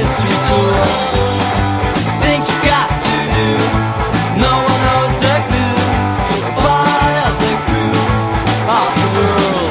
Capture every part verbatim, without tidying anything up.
mystery tour. Things you got to do, no one knows the clue. You're a part of the crew of the world.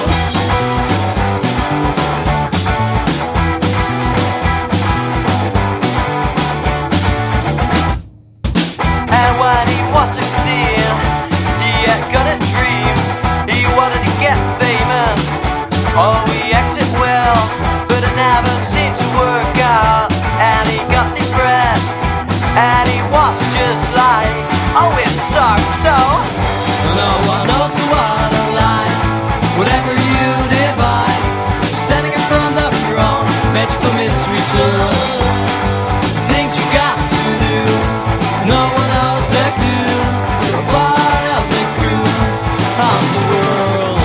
And when he was sixteen, he had got a dream. He wanted to get famous. Oh, he acted well, but it never seemed to work out. And he got depressed, and he was just like, oh, it sucks so. No one knows what I like. Whatever you devise, standing in front of your own magical mystery tour. Things you got to do, no one knows the clue. You're a part of the crew of the world.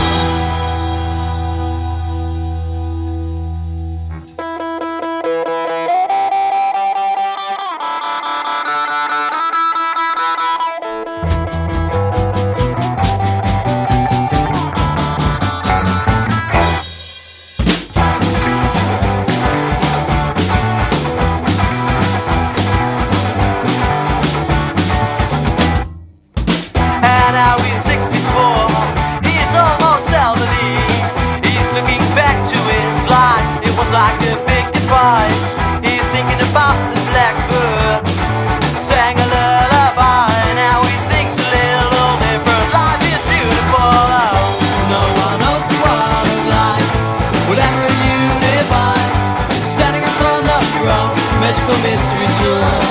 And now he's sixty-four, he's almost elderly. He's looking back to his life, it was like a big device. He's thinking about the blackbird, sang a lullaby. Now he thinks a little different, life is beautiful. Oh, no one knows what I like. Whatever you devise, standing in front of your own magical mystery tour.